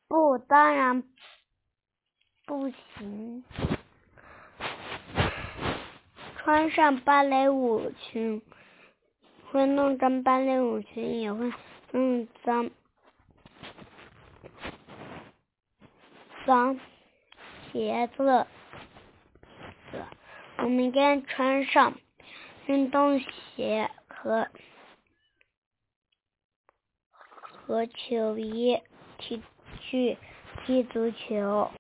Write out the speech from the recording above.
不，当然不行。穿上芭蕾舞裙会弄脏芭蕾舞裙，也会弄脏鞋子。我们应该穿上运动鞋和球衣去踢足球。